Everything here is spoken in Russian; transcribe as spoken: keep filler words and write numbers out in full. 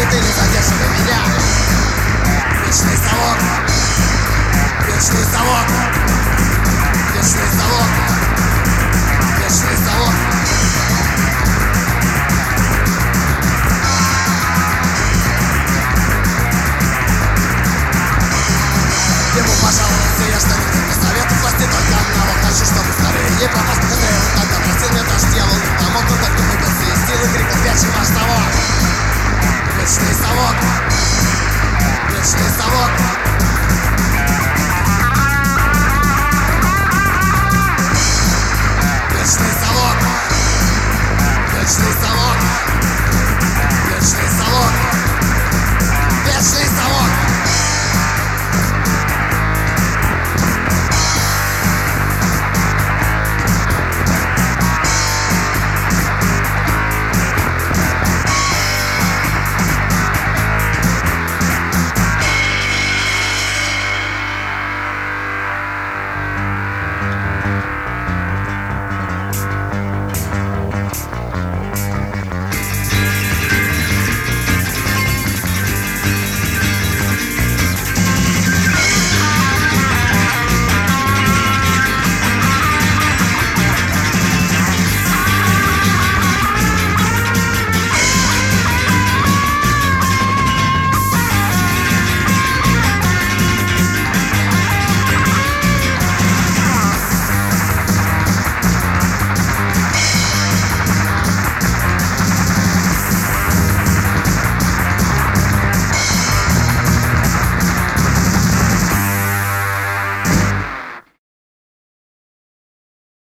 ты не задерживай меня. Вечный совок, вечный совок, вечный совок, вечный совок. Ему пожаловался я, что никто не советую власти, только одного хочу, чтобы скорее не пропасть. Когда я вот тогда просил, мне тоже делал, не помог, но так не выбился из силы, криков вячий ваш совок. Вечный совок, вечный совок.